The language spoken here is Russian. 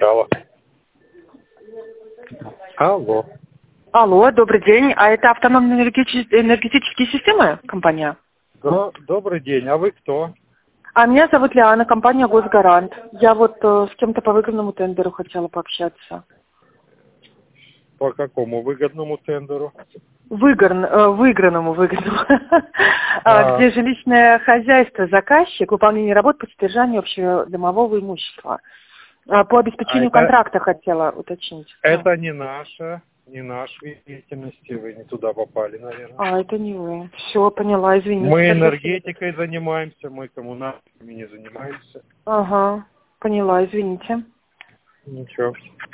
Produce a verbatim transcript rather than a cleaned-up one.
Алло. Алло. Алло, добрый день. А это автономные энергетические, энергетические системы, компания? До- Добрый день. А вы кто? А меня зовут Лиана, компания «Госгарант». Я вот э, с кем-то по выгодному тендеру хотела пообщаться. По какому выгодному тендеру? Выгорн, э, выигранному, выгодному. А. Где жилищное хозяйство, заказчик, выполнение работ по содержанию общего домового имущества. А, По обеспечению это- контракта хотела уточнить. Это не наша, не наш вид деятельности. Вы не туда попали, наверное. А, это не вы. Все, поняла, извините. Мы Спасибо. энергетикой занимаемся, мы коммунальными не занимаемся. Ага, поняла, извините. Ничего.